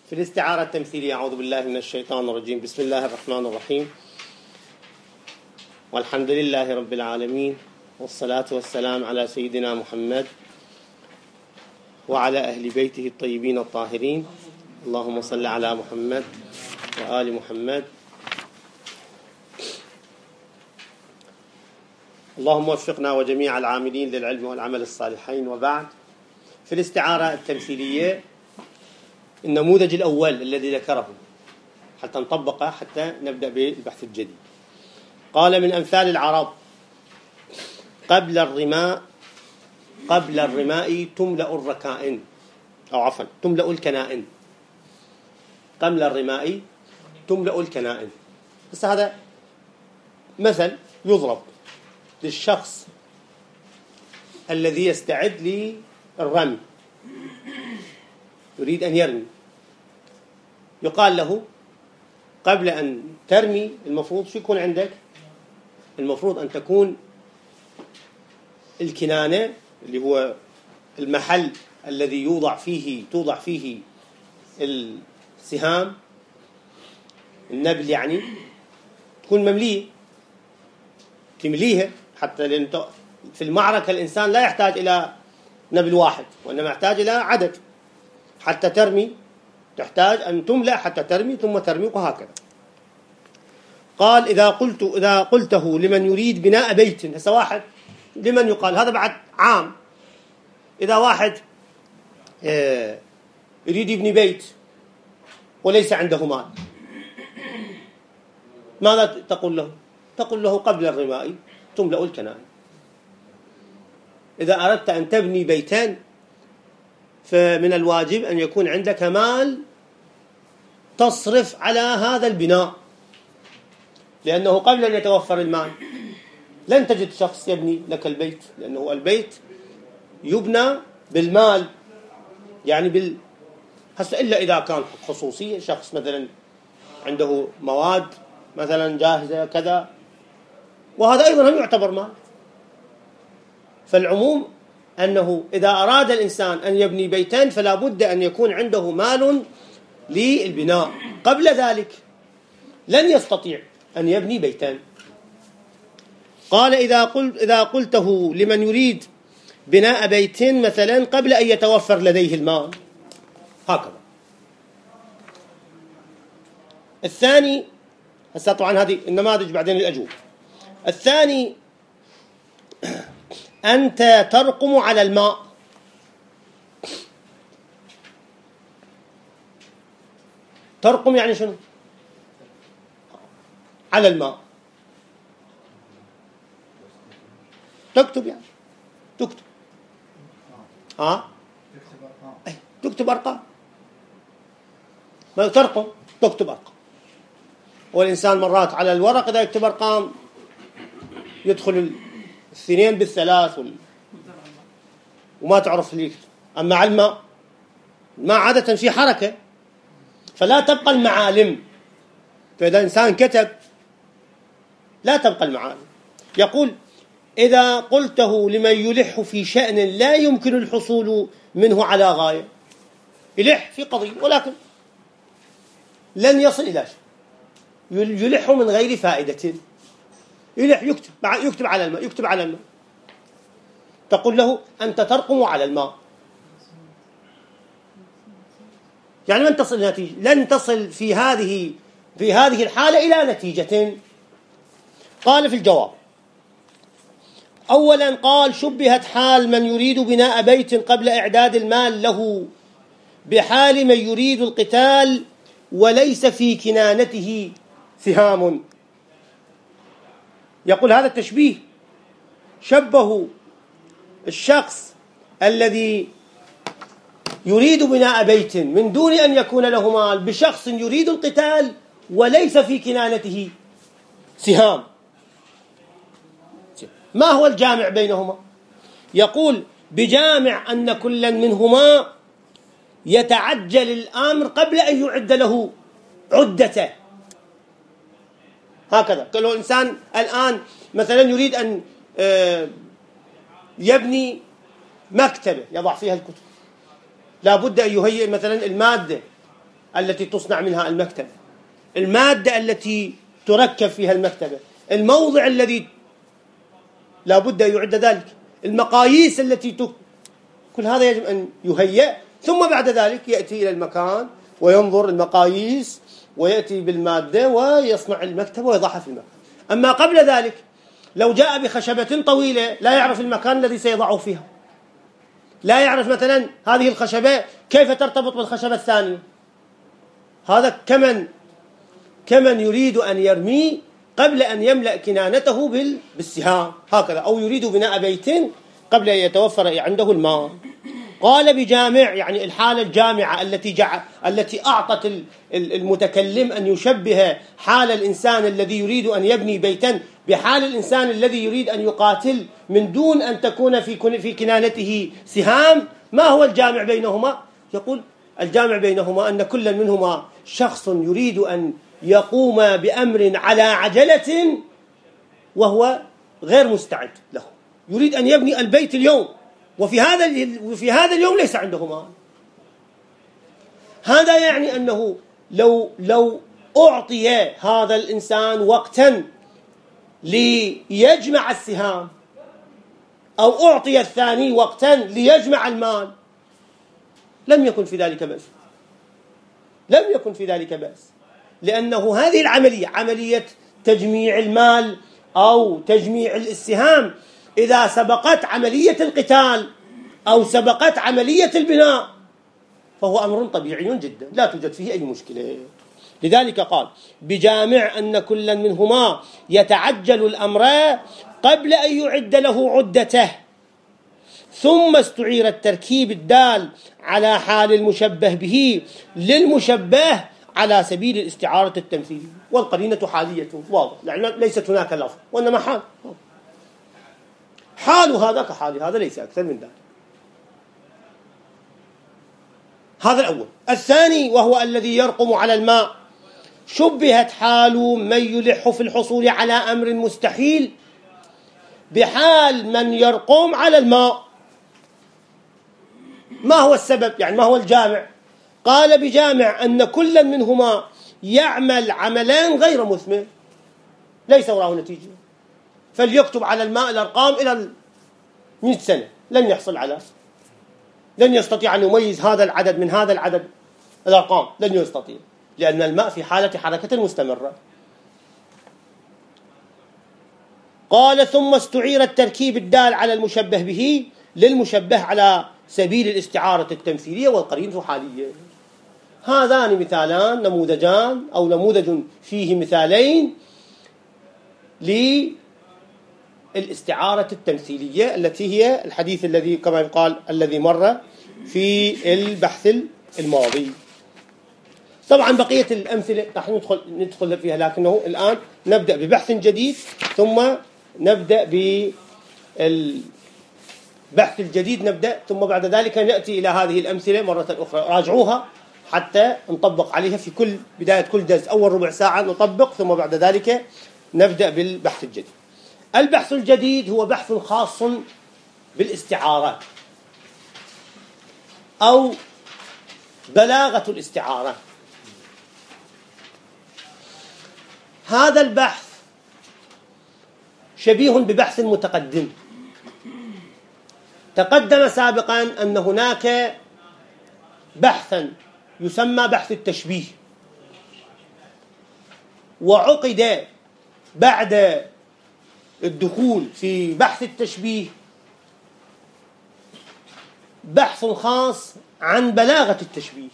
في الاستعارة التمثيلية. أعوذ بالله من الشيطان الرجيم. بسم الله الرحمن الرحيم، والحمد لله رب العالمين، والصلاة والسلام على سيدنا محمد وعلى أهل بيته الطيبين الطاهرين. اللهم صل على محمد وآل محمد. اللهم وفقنا وجميع العاملين للعلم والعمل الصالحين. وبعد، في الاستعارة التمثيلية النموذج الأول الذي ذكره حتى نطبقه حتى نبدأ بالبحث الجديد. قال: من أمثال العرب: قبل الرماء تملأ الركائن، أو عفوا تملأ الكنائن. قبل الرماء تملأ الكنائن. بس هذا مثل يضرب للشخص الذي يستعد للرمي، يريد أن يرمي. يقال له: قبل أن ترمي المفروض شو يكون عندك؟ المفروض أن تكون الكنانة، اللي هو المحل الذي توضع فيه السهام، النبل يعني، تكون مملية، تمليها، حتى لأن في المعركة الإنسان لا يحتاج إلى نبل واحد، وإنما يحتاج إلى عدد. حتى ترمي تحتاج أن تملأ حتى ترمي، ثم ترمي، وهكذا. قال: إذا قلته لمن يريد بناء بيت. هسه واحد لمن يقال هذا بعد عام. إذا واحد يريد يبني بيت وليس عنده مال، ماذا تقول له؟ تقول له: قبل الرماء تملأ الكنائن. إذا أردت أن تبني بيتان فمن الواجب أن يكون عندك مال تصرف على هذا البناء، لأنه قبل أن يتوفر المال لن تجد شخص يبني لك البيت، لأنه البيت يبنى بالمال، يعني هسه إلا إذا كان خصوصية، شخص مثلا عنده مواد مثلا جاهزة كذا، وهذا أيضا هم يعتبر مال. فالعموم أنه إذا أراد الإنسان أن يبني بيتين فلا بد أن يكون عنده مال للبناء، قبل ذلك لن يستطيع أن يبني بيتين. قال: إذا قلته لمن يريد بناء بيت مثلا قبل أن يتوفر لديه المال، هكذا. الثاني، هسه طبعا هذه النماذج بعدين الأجوبة. الثاني: أنت ترقم على الماء. ترقم يعني شنو؟ على الماء، تكتب، يعني تكتب تكتب أرقام، ما ترقم، تكتب أرقام. والإنسان مرات على الورق إذا يكتب أرقام يدخل الاثنين بالثلاث وما تعرف ليه. أما على الماء عادة في حركة فلا تبقى المعالم، فإذا إنسان كتب لا تبقى المعالم. يقول: إذا قلته لمن يلح في شأن لا يمكن الحصول منه على غاية، يلح في قضية ولكن لن يصل إلى شيء، يلح من غير فائدة. يلح، يكتب على الماء، تقول له: أنت ترقم على الماء، يعني لن تصل نتيجة، لن تصل في هذه الحالة إلى نتيجة. قال في الجواب: أولا، قال: شبهت حال من يريد بناء بيت قبل إعداد المال له بحال من يريد القتال وليس في كنانته سهام. يقول هذا التشبيه شبه الشخص الذي يريد بناء بيت من دون أن يكون له مال بشخص يريد القتال وليس في كنانته سهام. ما هو الجامع بينهما؟ يقول: بجامع أن كلا منهما يتعجل الأمر قبل أن يعد له عدته. هكذا كل إنسان الآن مثلا يريد أن يبني مكتبة يضع فيها الكتب، لا بد أن يهيئ مثلا المادة التي تصنع منها المكتبة، المادة التي تركب فيها المكتبة، الموضع الذي لا بد أن يعد ذلك، المقاييس التي كل هذا يجب أن يهيأ، ثم بعد ذلك يأتي إلى المكان وينظر المقاييس ويأتي بالمادة ويصنع المكتبة ويضعها في المكان. أما قبل ذلك لو جاء بخشبة طويلة لا يعرف المكان الذي سيضعه فيها، لا يعرف مثلا هذه الخشبة كيف ترتبط بالخشبة الثانية. هذا كمن يريد أن يرمي قبل أن يملأ كنانته بالسهام هكذا، أو يريد بناء بيت قبل أن يتوفر عنده الماء. قال بجامع يعني الحالة الجامعة التي أعطت المتكلم أن يشبه حال الإنسان الذي يريد أن يبني بيتا بحال الإنسان الذي يريد أن يقاتل من دون أن تكون في كنانته سهام. ما هو الجامع بينهما؟ يقول الجامع بينهما أن كل منهما شخص يريد أن يقوم بأمر على عجلة وهو غير مستعد له، يريد أن يبني البيت اليوم وفي هذا اليوم ليس عنده مال. هذا يعني أنه لو أعطي هذا الإنسان وقتا ليجمع السهام أو أعطي الثاني وقتا ليجمع المال لم يكن في ذلك بأس، لأنه هذه العملية عملية تجميع المال أو تجميع السهام إذا سبقت عملية القتال أو سبقت عملية البناء فهو أمر طبيعي جدا لا توجد فيه أي مشكلة. لذلك قال بجامع أن كل منهما يتعجل الأمر قبل أن يعد له عدته، ثم استعير التركيب الدال على حال المشبه به للمشبه على سبيل الاستعارة التمثيلية، والقرينة حالية واضح يعني ليست هناك لفظ وإنما حال هذا كحال هذا ليس أكثر من ذلك. هذا الأول. الثاني وهو الذي يرقم على الماء، شبهت حال من يلح في الحصول على أمر مستحيل بحال من يرقم على الماء. ما هو السبب؟ يعني ما هو الجامع؟ قال بجامع أن كل منهما يعمل عملان غير مثمر ليس وراه نتيجة، فليكتب على الماء الأرقام إلى 100 سنة لن يستطيع أن يميز هذا العدد من هذا العدد الأرقام، لن يستطيع، لأن الماء في حالة حركة مستمرة. قال ثم استعير التركيب الدال على المشبه به للمشبه على سبيل الاستعارة التمثيلية والقرينة حالية. هذان مثالان نموذجان أو نموذج فيه مثالين للاستعارة التمثيلية التي هي الحديث الذي كما يقال الذي مر في البحث الماضي. طبعا بقية الأمثلة راح ندخل فيها، لكنه الآن نبدأ ببحث جديد ثم نبدأ بالبحث الجديد ثم بعد ذلك نأتي إلى هذه الأمثلة مرة أخرى. راجعوها حتى نطبق عليها في كل بداية كل درس أول ربع ساعة نطبق، ثم بعد ذلك نبدأ بالبحث الجديد. البحث الجديد هو بحث خاص بالاستعارات أو بلاغة الاستعارة. هذا البحث شبيه ببحث متقدم. تقدم سابقا أن هناك بحثا يسمى بحث التشبيه، وعقد بعد الدخول في بحث التشبيه بحث خاص عن بلاغة التشبيه،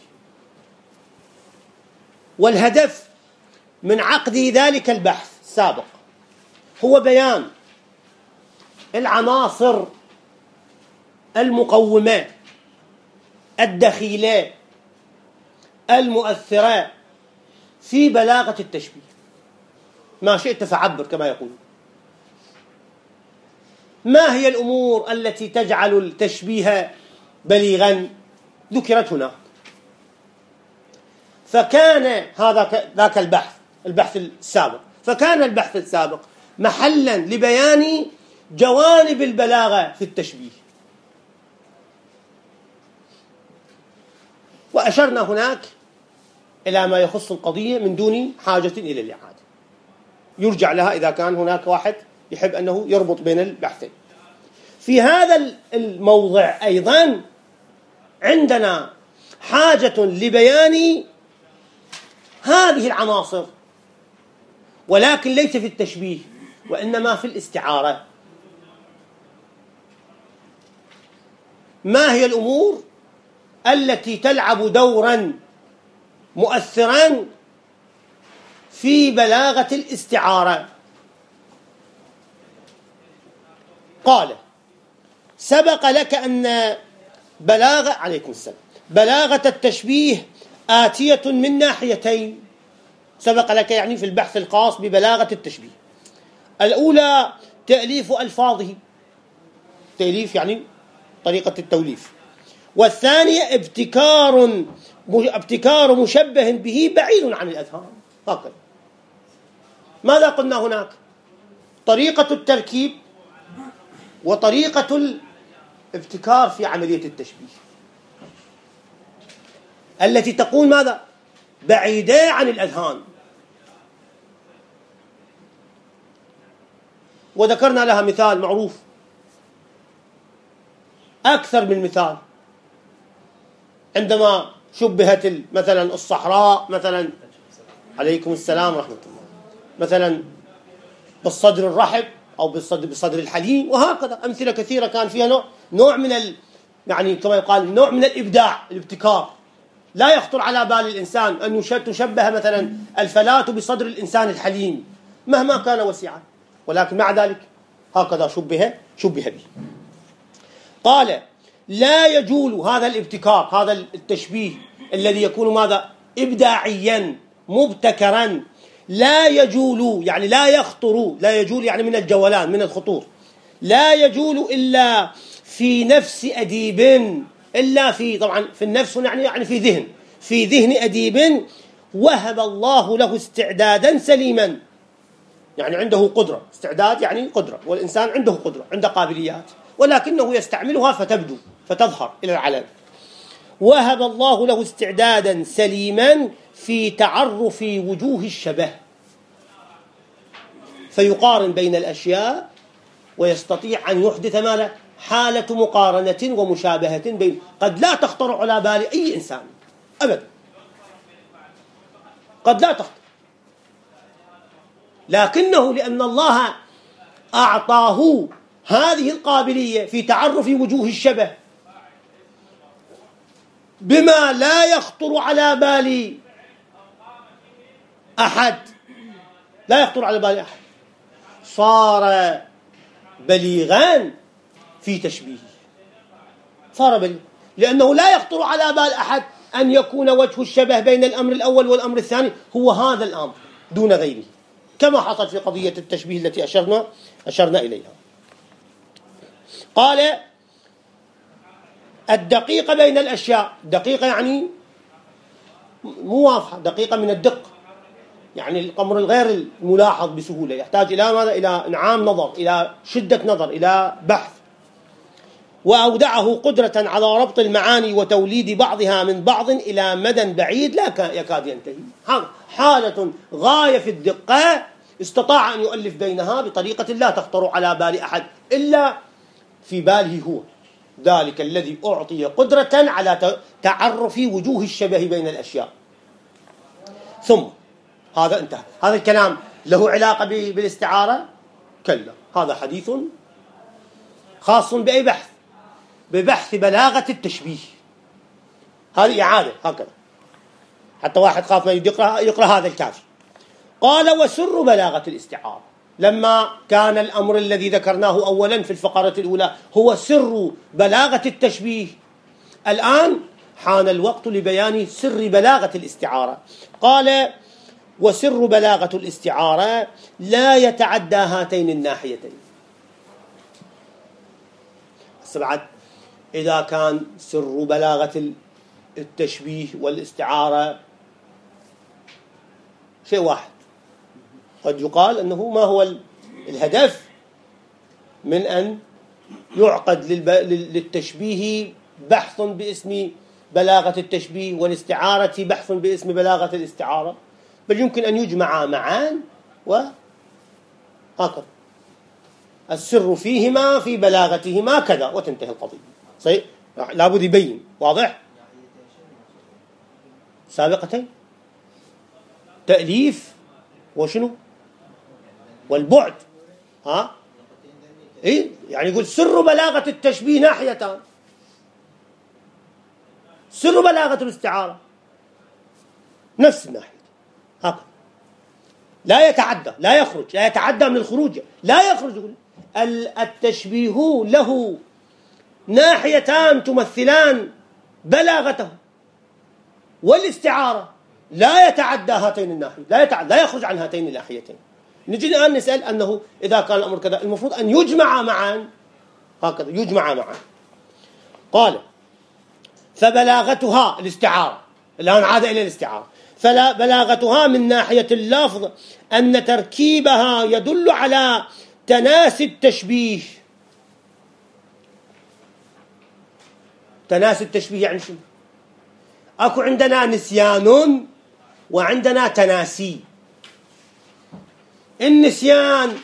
والهدف من عقد ذلك البحث السابق هو بيان العناصر المقومة الدخيلة المؤثرة في بلاغة التشبيه. ما شئت فعبر كما يقول. ما هي الأمور التي تجعل التشبيه بليغا؟ ذكرت هنا. فكان ذاك البحث السابق، فكان البحث السابق محلا لبيان جوانب البلاغة في التشبيه، وأشرنا هناك إلى ما يخص القضية من دون حاجة إلى الإعادة، يرجع لها إذا كان هناك واحد يحب أنه يربط بين البحثين. في هذا الموضع أيضا عندنا حاجة لبيان هذه العناصر، ولكن ليس في التشبيه وإنما في الاستعارة. ما هي الأمور التي تلعب دورا مؤثرا في بلاغة الاستعارة؟ قال: سبق لك أن عليكم السلام، بلاغة التشبيه آتية من ناحيتين. سبق لك يعني في البحث الخاص ببلاغة التشبيه. الأولى تأليف ألفاظه، تأليف يعني طريقة التوليف. والثانية ابتكار مشبه به بعيد عن الأذهان. هكذا. ماذا قلنا هناك؟ طريقة التركيب وطريقة الابتكار في عملية التشبيه التي تكون ماذا؟ بعيدة عن الأذهان. وذكرنا لها مثال معروف، أكثر من مثال، عندما شبهت مثلا الصحراء مثلا، عليكم السلام ورحمة الله، مثلا بالصدر الرحب أو بالصدر الحليم، وهكذا أمثلة كثيرة كان فيها نوع من يعني كما يقال نوع من الإبداع، الابتكار. لا يخطر على بال الإنسان أن تشبه مثلا الفلاة بصدر الإنسان الحليم مهما كان وسيعا، ولكن مع ذلك هكذا شبه به. قال: لا يجول هذا الابتكار، هذا التشبيه الذي يكون ماذا؟ إبداعيا مبتكرا. لا يجول يعني لا يخطر، لا يجول يعني من الجولان، من الخطور. لا يجول إلا في نفس أديب، إلا في، طبعا في النفس يعني في ذهن أديب وهب الله له استعدادا سليما، يعني عنده قدرة. استعداد يعني قدرة، والإنسان عنده قدرة، عنده قابليات، ولكنه يستعملها فتبدو فتظهر إلى العلن. وهب الله له استعدادا سليما في تعرف وجوه الشبه، فيقارن بين الأشياء ويستطيع أن يحدث ماذا؟ حالة مقارنة ومشابهة بين، قد لا تخطر على بال أي إنسان أبدا، قد لا تخطر، لكنه لأن الله أعطاه هذه القابلية في تعرف وجوه الشبه بما لا يخطر على بال أحد، لا يخطر على بال أحد، صار بليغا في تشبيهه، صار بليغا، لأنه لا يخطر على بال أحد أن يكون وجه الشبه بين الأمر الأول والأمر الثاني هو هذا الأمر دون غيره، كما حصل في قضية التشبيه التي أشرنا إليها. قال: الدقيقة بين الأشياء، دقيقة يعني مو واضحة، دقيقة من الدق، يعني الأمر الغير الملاحظ بسهولة، يحتاج إلى ماذا؟ إلى إنعام نظر، إلى شدة نظر، إلى بحث. وأودعه قدرة على ربط المعاني وتوليد بعضها من بعض إلى مدى بعيد لا يكاد ينتهي. حالة غاية في الدقة، استطاع أن يؤلف بينها بطريقة لا تخطر على بال أحد إلا في باله هو، ذلك الذي أعطي قدرة على تعرف وجوه الشبه بين الأشياء. ثم هذا انتهى. هذا الكلام له علاقة بالاستعارة؟ كلا، هذا حديث خاص بأي بحث؟ ببحث بلاغة التشبيه. هذه إعادة هكذا، حتى واحد خاف ما يقرأ هذا الكافي. قال: وسر بلاغة الاستعارة، لما كان الأمر الذي ذكرناه أولا في الفقرة الأولى هو سر بلاغة التشبيه، الآن حان الوقت لبيان سر بلاغة الاستعارة. قال: وسر بلاغة الاستعارة لا يتعدى هاتين الناحيتين. بعد إذا كان سر بلاغة التشبيه والاستعارة شيء واحد، قد يقال أنه ما هو الهدف من أن يعقد للتشبيه بحث بلاغة التشبيه والاستعارة بحث باسم بلاغة الاستعارة، بل يمكن أن يجمعا معا وهكذا. السر فيهما في بلاغتهما كذا وتنتهي القضية. صحيح؟ لابد يبين. واضح؟ سابقتين تأليف وشنو والبعد. إيه؟ يعني يقول سر بلاغة التشبيه ناحيتان، سر بلاغة الاستعارة نفس الناحية. هكذا لا يتعدى، لا يخرج، لا يتعدى من الخروج، لا يخرج. يقول التشبيه له ناحيتان تمثلان بلاغته، والاستعارة لا يتعدى هاتين الناحيتين، لا يخرج عن هاتين الناحيتين. نجي الآن نسأل أنه إذا كان الأمر كذا المفروض أن يجمع معا، هكذا يجمع معا. قال فبلاغتها الاستعارة، الآن عاد إلى الاستعارة. فلا بلاغتها من ناحية اللفظ أن تركيبها يدل على تناسي التشبيه. تناسي التشبيه يعني شنو؟ أكو عندنا نسيان وعندنا تناسي. النسيان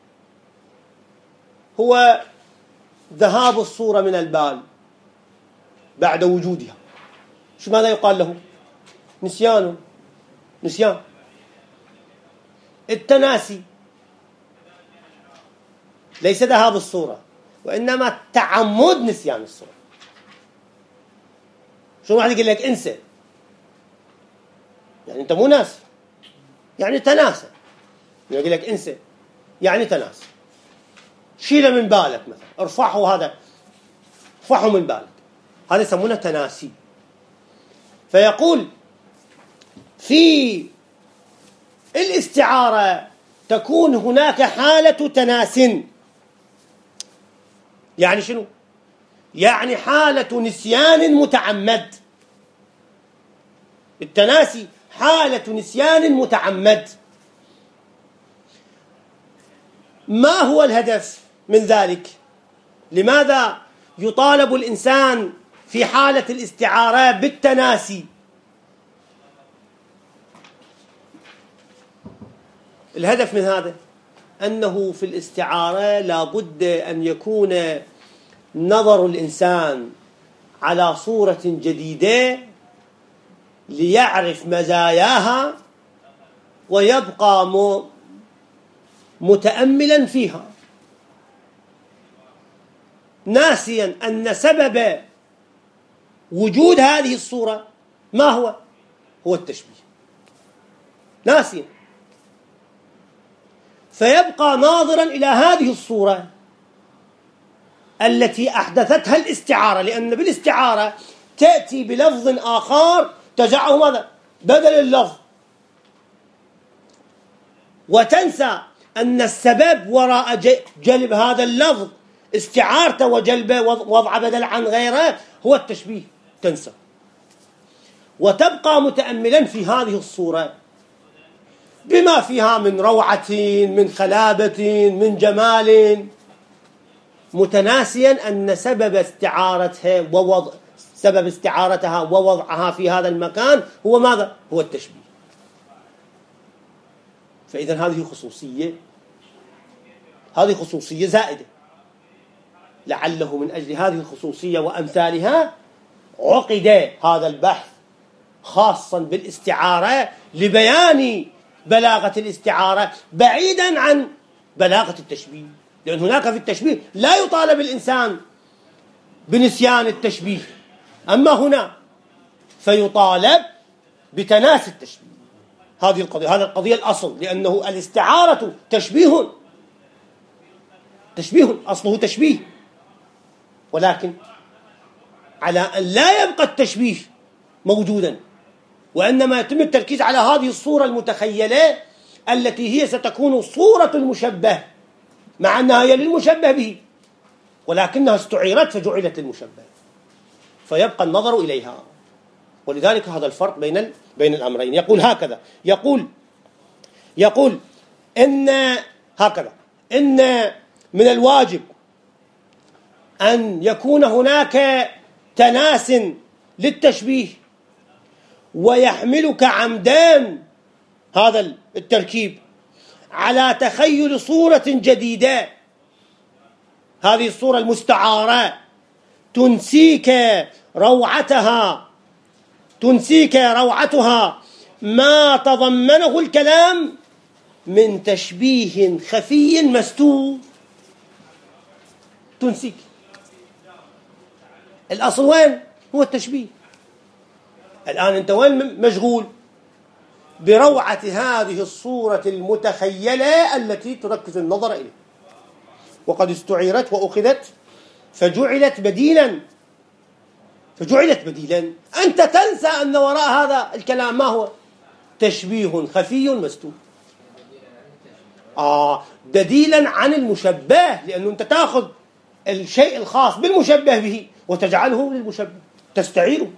هو ذهاب الصورة من البال بعد وجودها. شو ماذا يقال له؟ نسيان. التناسي ليس ذهاب الصورة، وإنما تعمد نسيان الصورة. شو واحد يقول لك انسى، يعني أنت مو ناسي، يعني تناسى. يقول لك انسى يعني تناسى، شيله من بالك مثلا، ارفعه، هذا ارفعه من بالك، هذا يسمونه تناسي. فيقول في الاستعارة تكون هناك حالة تناس. يعني شنو؟ يعني حالة نسيان متعمد. التناسي حالة نسيان متعمد. ما هو الهدف من ذلك؟ لماذا يطالب الإنسان في حالة الاستعارة بالتناسي؟ الهدف من هذا أنه في الاستعارة لابد أن يكون نظر الإنسان على صورة جديدة ليعرف مزاياها ويبقى متأملا فيها، ناسيا أن سبب وجود هذه الصورة ما هو التشبيه، ناسيا. فيبقى ناظرا إلى هذه الصورة التي أحدثتها الاستعارة، لأن بالاستعارة تأتي بلفظ آخر تجعله ماذا؟ بدل اللفظ، وتنسى أن السبب وراء جلب هذا اللفظ استعارته وجلبه وضع بدل عن غيره هو التشبيه. تنسى وتبقى متأملا في هذه الصورة بما فيها من روعة، من خلابة، من جمال، متناسيا أن سبب استعارتها ووضعها في هذا المكان هو ماذا؟ هو التشبيه. فإذا هذه خصوصية زائدة، لعله من أجل هذه الخصوصية وأمثالها عقد هذا البحث خاصا بالاستعارة لبيان بلاغة الاستعارة بعيدا عن بلاغة التشبيه، لأن هناك في التشبيه لا يطالب الإنسان بنسيان التشبيه، أما هنا فيطالب بتناسي التشبيه. هذه القضية الأصل، لأنه الاستعارة تشبيه، أصله تشبيه، ولكن على أن لا يبقى التشبيه موجودا، وإنما يتم التركيز على هذه الصورة المتخيلة التي هي ستكون صورة المشبه، مع أنها هي للمشبه به، ولكنها استعيرت فجعلت للمشبه، فيبقى النظر إليها. ولذلك هذا الفرق بين الأمرين. يقول هكذا، يقول إن من الواجب أن يكون هناك تناس للتشبيه، ويحملك عمدان هذا التركيب على تخيل صورة جديدة، هذه الصورة المستعارة تنسيك روعتها ما تضمنه الكلام من تشبيه خفي مستور. تنسيك. الأصل وين؟ هو التشبيه. الآن أنت وين مشغول؟ بروعة هذه الصورة المتخيلة التي تركز النظر إليها، وقد استعيرت وأخذت فجعلت بديلا. أنت تنسى أن وراء هذا الكلام ما هو؟ تشبيه خفي مستور. بديلا عن المشبه، لأنه أنت تأخذ الشيء الخاص بالمشبه به وتجعله للمشبه، تستعيره.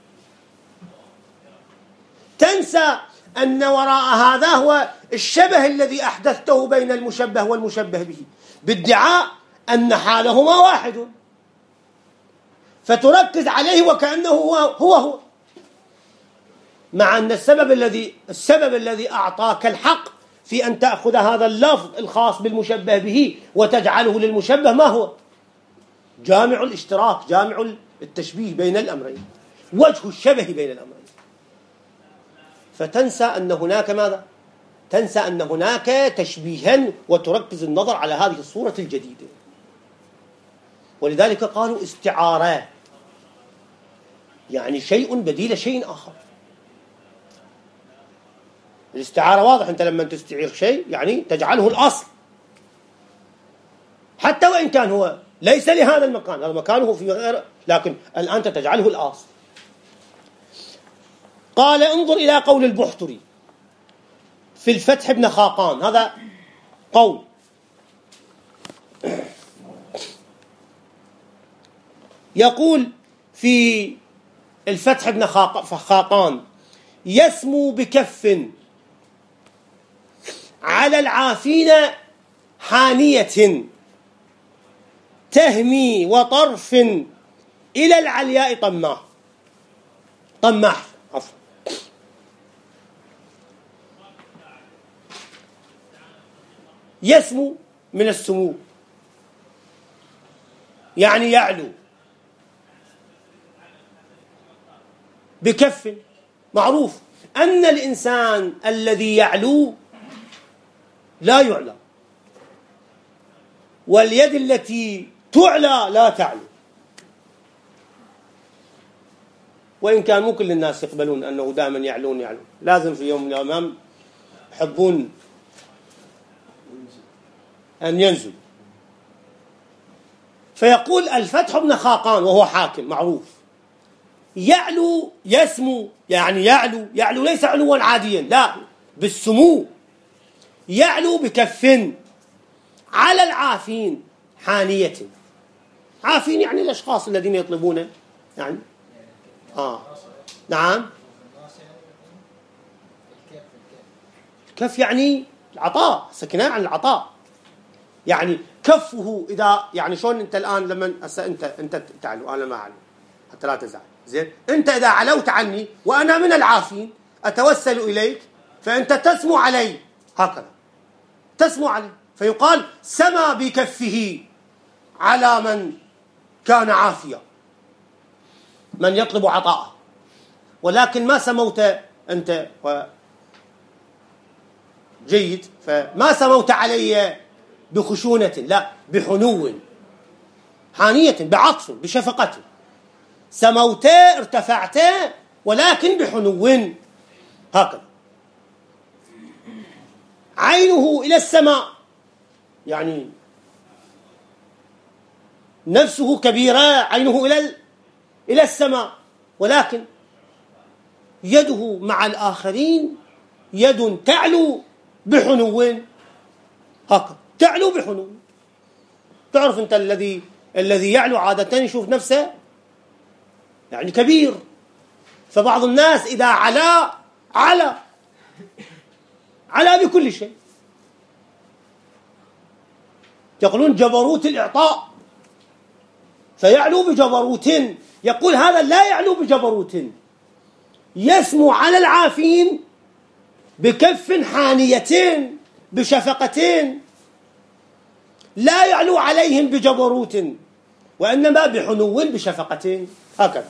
تنسى أن وراء هذا هو الشبه الذي أحدثته بين المشبه والمشبه به، بادعاء أن حالهما واحد، فتركز عليه وكأنه هو، مع أن السبب الذي أعطاك الحق في أن تأخذ هذا اللفظ الخاص بالمشبه به وتجعله للمشبه ما هو؟ جامع الاشتراك، جامع التشبيه بين الأمرين، وجه الشبه بين الأمرين. فتنسى أن هناك ماذا؟ تنسى أن هناك تشبيها، وتركز النظر على هذه الصورة الجديدة. ولذلك قالوا استعارة، يعني شيء بديل شيء آخر. الاستعارة واضح، أنت لما تستعير شيء يعني تجعله الأصل، حتى وإن كان هو ليس لهذا المكان، هذا مكانه في غير، لكن الآن أنت تجعله الأصل. قال انظر إلى قول البحتري في الفتح ابن خاقان، هذا قول يقول في الفتح ابن خاقان: يسمو بكف على العافين حانية، تهمي وطرف إلى العلياء طماح. يسمو من السمو، يعني يعلو. بكف، معروف أن الإنسان الذي يعلو لا يعلى، واليد التي تعلى لا تعلو. وإن كان مو كل الناس يقبلون أنه دائما يعلون، لازم في يوم من الأيام يحبون أن ينزل. فيقول الفتح ابن خاقان وهو حاكم معروف: يعلو يسمو، يعني يعلو ليس علوا عاديا، لا، بالسمو. يعلو بكف على العافين حانية. عافين يعني الأشخاص الذين يطلبون، يعني نعم، كف يعني العطاء، سكنان عن العطاء. يعني كفه إذا، يعني شلون أنت الآن لما أنت تعلو أنا ما أعلو حتى لا تزعل، زين؟ أنت إذا علوت عني وأنا من العافين أتوسل إليك، فأنت تسمو علي، هكذا تسمو علي. فيقال سما بكفه على من كان عافيا، من يطلب عطاءه، ولكن ما سموت أنت جيد، فما سموت علي بخشونة، لا، بحنو، حانية، بعطف، بشفقة. سموت، ارتفعت، ولكن بحنو، هكذا. عينه إلى السماء، يعني نفسه كبيرة، عينه إلى السماء، ولكن يده مع الآخرين يد تعلو بحنو، هكذا تعلو بحنو. تعرف أنت الذي يعلو عادة يشوف نفسه يعني كبير، فبعض الناس إذا علا بكل شيء. يقولون جبروت الإعطاء، فيعلو بجبروت. يقول هذا لا يعلو بجبروت، يسمو على العافين بكف حانيتين بشفقتين، لا يعلو عليهم بجبروت وإنما بحنو بشفقتين. هكذا.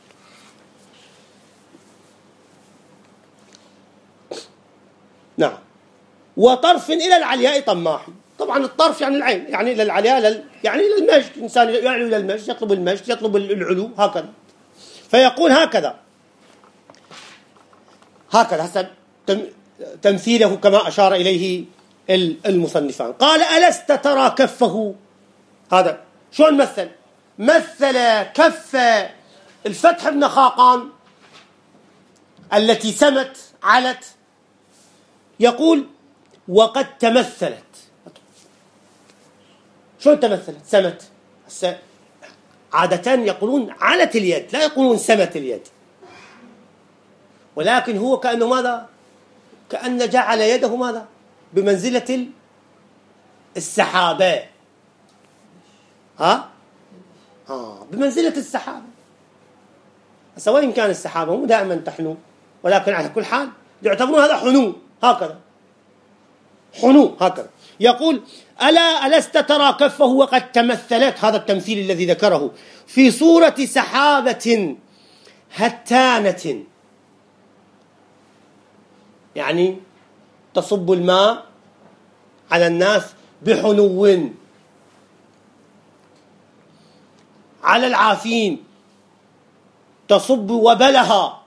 نعم. وطرف إلى العلياء طماح. طبعا الطرف يعني العين، يعني إلى العلياء يعني إلى المجد، إنسان يعلو إلى المجد، يطلب المجد، يطلب العلو، هكذا. فيقول هكذا حسب تمثيله كما أشار إليه المصنفان. قال: ألست ترى كفه؟ هذا شلون مثل كف الفتح بن خاقان التي سمت علت، يقول: وقد تمثلت. شلون تمثلت؟ سمت. عادة يقولون علت اليد، لا يقولون سمت اليد، ولكن هو كأنه ماذا؟ كأن جعل يده ماذا؟ بمنزلة السحابة. بمنزلة السحابة. وإن كان السحابة مو دائما تحنو، ولكن على كل حال يعتبرون هذا حنو، هكذا حنو هكذا. يقول: ألست ترى كفه وقد تمثلت، هذا التمثيل الذي ذكره، في صورة سحابة هتانة، يعني تصب الماء على الناس بحنو، على العافين تصب وبلها،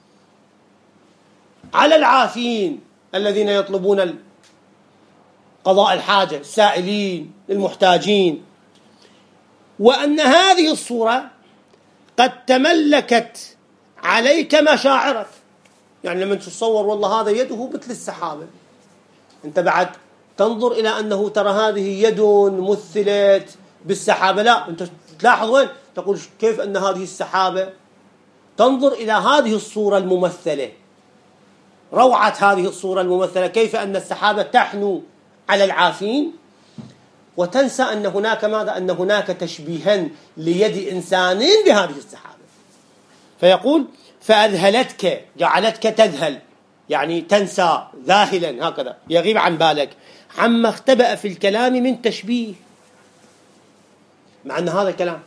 على العافين الذين يطلبون قضاء الحاجة، السائلين المحتاجين. وأن هذه الصورة قد تملكت عليك مشاعرك، يعني لما تتصور والله هذا يده مثل السحابة، أنت بعد تنظر إلى أنه ترى هذه يد مثلت بالسحابة، لا، أنت تلاحظ وين؟ تقول كيف أن هذه السحابة، تنظر إلى هذه الصورة الممثلة، روعة هذه الصورة الممثلة، كيف أن السحابة تحنو على العافين، وتنسى أن هناك ماذا؟ أن هناك تشبيها ليد إنسان بهذه السحابة. فيقول: فأذهلتك، جعلتك تذهل، يعني تنسى، ذاهلا هكذا، يغيب عن بالك عما اختبأ في الكلام من تشبيه، مع أن هذا الكلام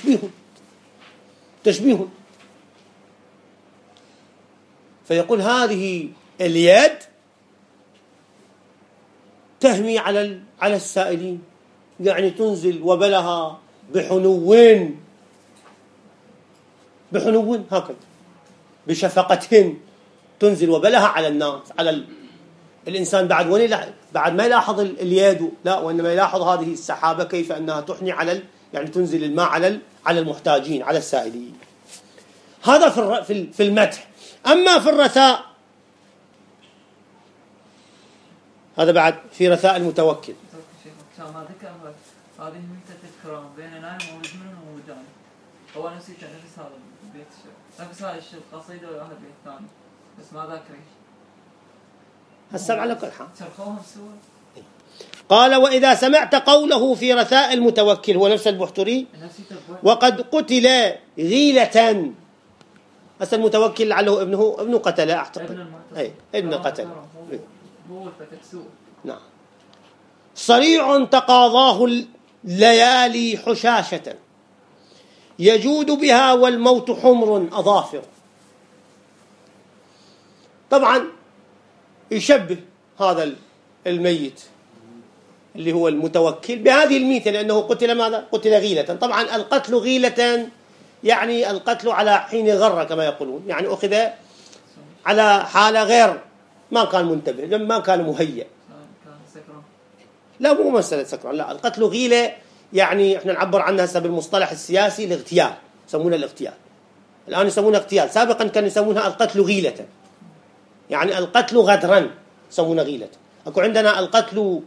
تشبيه. فيقول: هذه اليد تهمي على السائلين، يعني تنزل وبلها بحنو هكذا، بشفقة تنزل وبلها على الناس، على الإنسان. بعد ما يلاحظ اليد، لا، وإنما يلاحظ هذه السحابة كيف أنها تحني يعني تنزل الماء على المحتاجين، على السائلين. هذا في المدح. أما في الرثاء، هذا بعد في رثاء المتوكل. ما ذكر هذه ميتة الكرام بيننا موجودون وموجودان، هو نسيت نفس هذا البيت، نفس هذا القصيدة ولا هذا البيت الثاني، بس ما ذاكر هالسبع على كل حال. شرحوهم سوا. قال: وإذا سمعت قوله في رثاء المتوكل، هو نفس البحتري، وقد قتل غيلة. هسه المتوكل لعله ابن قتل، أعتقد ابن قتل، نعم. صريع تقاضاه الليالي حشاشة، يجود بها والموت حمر أظافر. طبعا يشبه هذا الميت اللي هو المتوكل بهذه الميتة، لأنه قتل ماذا؟ قتل غيلة. طبعا القتل غيلة يعني القتل على حين غرة كما يقولون، يعني أخذ على حالة غير، ما كان منتبه، ما كان مهيئ. لا، مو مسألة سكران، لا، القتل غيلة يعني احنا نعبر عنها بالمصطلح السياسي الاغتيال، يسمونها الاغتيال. الآن يسمونها اغتيال، سابقا كانوا يسمونها القتل غيلة، يعني القتل غدرا يسمونها غيلة. أكو عندنا القتل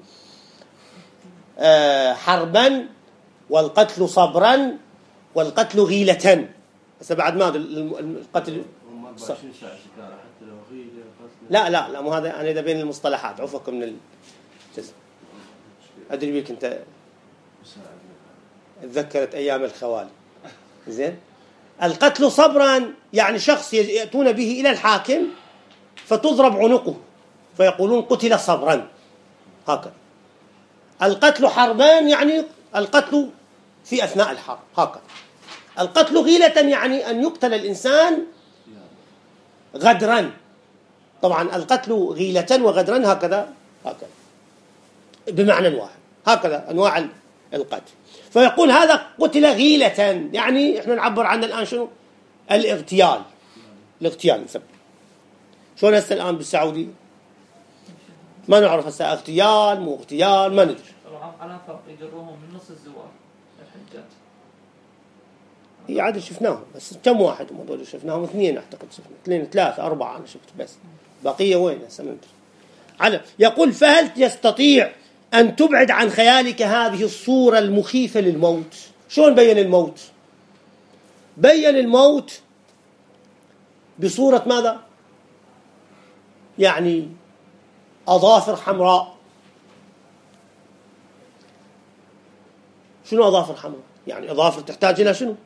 حربا، والقتل صبرا، والقتل غيلة. بس بعد ما القتل لا مو هذا، أنا إذا بين المصطلحات عفوك من أدري بيك أنت تذكرت أيام الخوالي. زين. القتل صبرا يعني شخص يأتون به إلى الحاكم فتضرب عنقه فيقولون قتل صبرا، هكذا. القتل حربان يعني القتل في أثناء الحرب، هكذا. القتل غيلة يعني أن يقتل الإنسان غدرا، طبعا القتل غيلة وغدرا هكذا بمعنى واحد، هكذا أنواع القتل. فيقول هذا قتل غيلة، يعني إحنا نعبر عنه الآن شنو؟ الاغتيال نسميه. شلون هسه الآن بالسعودية ما نعرف هسه اغتيال مو اغتيال ما ندري. على فرق يجروهم من نص الزوار الحجات. هي عاد شفناهم بس كم واحد هم هذول شفناهم؟ 2 أعتقد، شفنا 2 3 4 أنا شفت، بس بقية وين هسه ما ندري. يقول فهل يستطيع أن تبعد عن خيالك هذه الصورة المخيفة للموت؟ شلون بين الموت؟ بين الموت بصورة ماذا؟ يعني أظافر حمراء. شنو أظافر حمراء؟ يعني أظافر تحتاج إلى شنو؟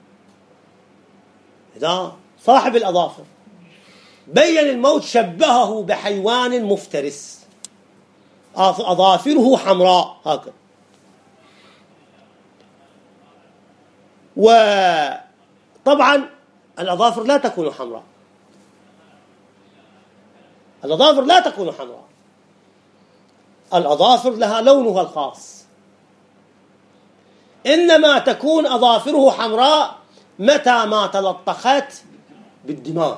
إذا صاحب الأظافر بين الموت شبهه بحيوان مفترس، أظافره حمراء هكذا. وطبعا الأظافر لا تكون حمراء، الأظافر لا تكون حمراء، الأظافر لها لونها الخاص، إنما تكون أظافره حمراء متى ما تلطخت بالدماء.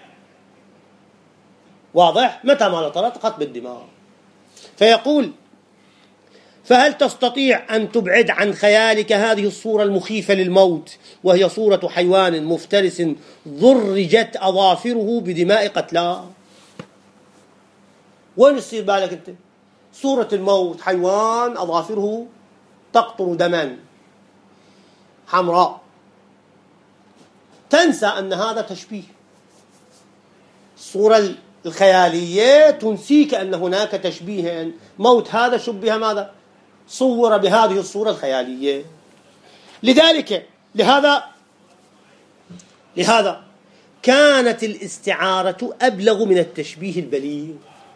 واضح؟ متى ما تلطخت بالدماء. فيقول فهل تستطيع أن تبعد عن خيالك هذه الصورة المخيفة للموت، وهي صورة حيوان مفترس ضرجت أظافره بدماء قتلاه؟ وين يصير بالك أنت؟ صورة الموت حيوان أظافره تقطر دما حمراء، تنسى أن هذا تشبيه. الصورة الخيالية تنسيك أن هناك تشبيها، موت هذا شبه ماذا؟ صور بهذه الصورة الخيالية. لهذا كانت الاستعارة أبلغ من التشبيه البليغ.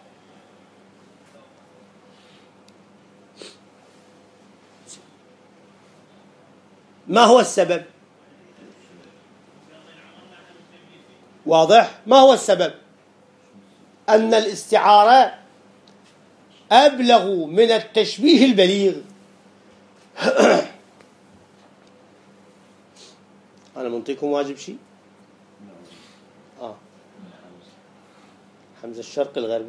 ما هو السبب؟ واضح؟ ما هو السبب؟ أن الاستعارة أبلغ من التشبيه البليغ. أنا منطيكم واجب شيء؟ حمزة الشرق الغربي.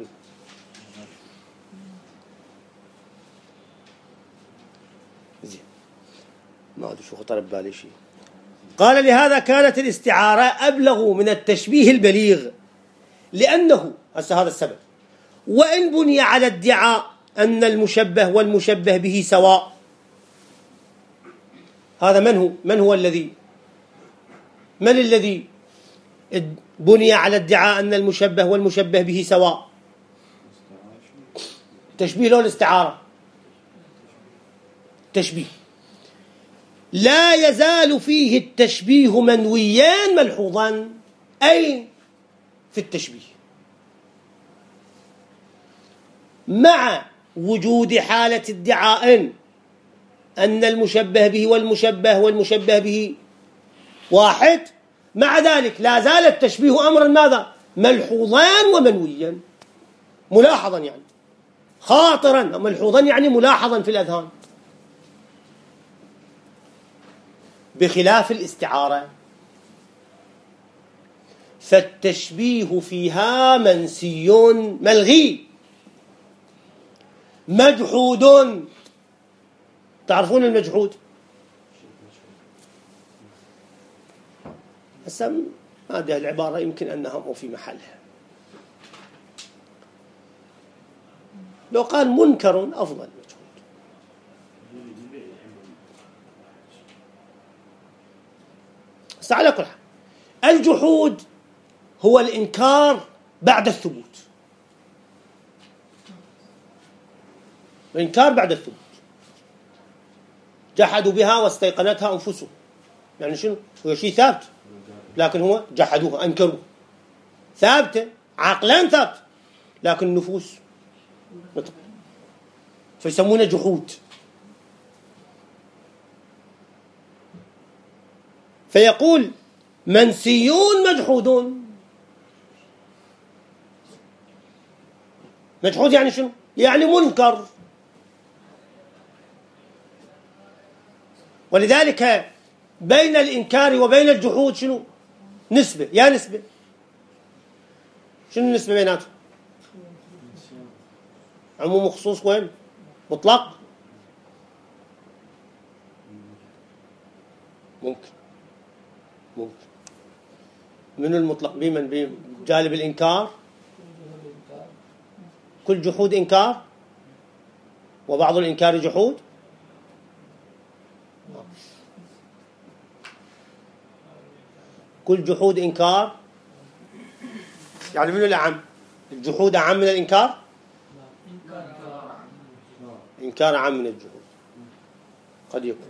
زين، ما أدري شو خطر ببالي شيء. قال لهذا كانت الاستعارة أبلغ من التشبيه البليغ، لأنه هذا السبب. وإن بني على ادعاء أن المشبه والمشبه به سواء، هذا من الذي بني على ادعاء أن المشبه والمشبه به سواء؟ تشبيه له الاستعارة، تشبيه لا يزال فيه التشبيه منويا ملحوظا. أين؟ في التشبيه، مع وجود حالة ادعاء أن المشبه به والمشبه به واحد، مع ذلك لا زال التشبيه أمرا ماذا؟ ملحوظا ومنويا، ملاحظا يعني خاطرا، ملحوظا يعني ملاحظا في الأذهان، بخلاف الاستعارة فالتشبيه فيها منسي ملغي مجحود. تعرفون المجحود؟ هسه هذه العبارة يمكن أنها مو في محلها، لو قال منكر أفضل مجحود. بس على كل حال الجحود هو الإنكار بعد الثبوت، الإنكار بعد الثبوت. جحدوا بها واستيقنتها أنفسهم، يعني شنو؟ هو شيء ثابت لكن هو جحدوه أنكروه، ثابتة عقلان ثابت لكن النفوس فيسمونه جحود. فيقول منسيون مجحودون. مجحود يعني شنو؟ يعني منكر. ولذلك بين الإنكار وبين الجحود شنو؟ نسبة. يا نسبة. شنو النسبة بيناتهم؟ عموم وخصوص وين؟ مطلق؟ ممكن من المطلق بمن بجانب الإنكار؟ كل جحود إنكار وبعض الإنكار جحود. كل جحود إنكار يعني منو الأعم؟ الجحود أعم من الإنكار؟ إنكار أعم من الجحود قد يكون.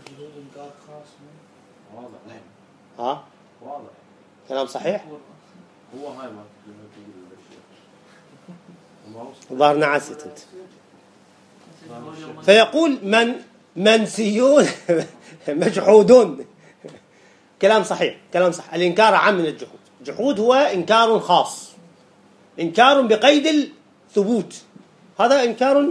ها؟ واضح. كلام صحيح؟ هو هاي ما ظهر نعست انت. فيقول منسيون مجحودون. كلام صحيح، كلام صح. الإنكار أعم من الجحود. الجحود هو إنكار خاص، إنكار بقيد الثبوت، هذا إنكار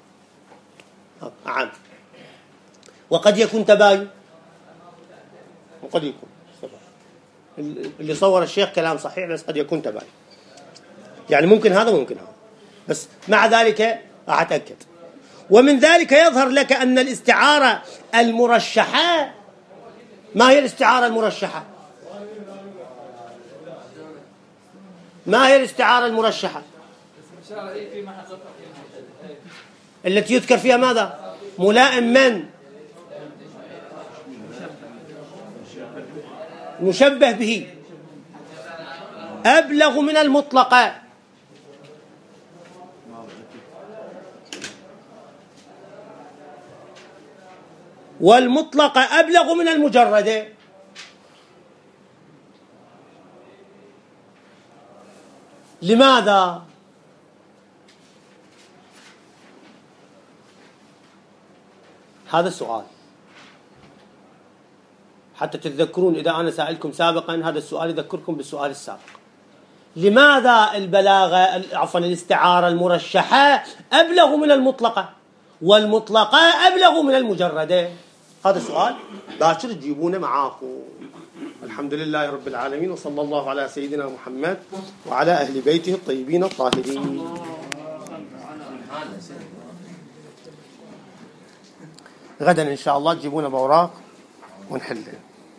أعم. وقد يكون تباين وقد يكون اللي صور الشيخ كلام صحيح بس قد يكون تباين، يعني ممكن هذا وممكن هذا، بس مع ذلك أتأكد. ومن ذلك يظهر لك أن الاستعارة المرشحة، ما هي الاستعارة المرشحة؟ ما هي الاستعارة المرشحة؟ التي يذكر فيها ماذا؟ ملائم من؟ مشبه به، أبلغ من المطلقة. والمطلقة أبلغ من المجردة. لماذا؟ هذا السؤال حتى تتذكرون. إذا أنا سألكم سابقا هذا السؤال يذكركم بالسؤال السابق. لماذا البلاغة عفوا الاستعارة المرشحة أبلغ من المطلقة والمطلقة أبلغ من المجردة؟ هذا سؤال باشر تجيبونه معاكم. الحمد لله رب العالمين، وصلى الله على سيدنا محمد وعلى أهل بيته الطيبين الطاهرين. غدا إن شاء الله تجيبون بأوراق ونحله.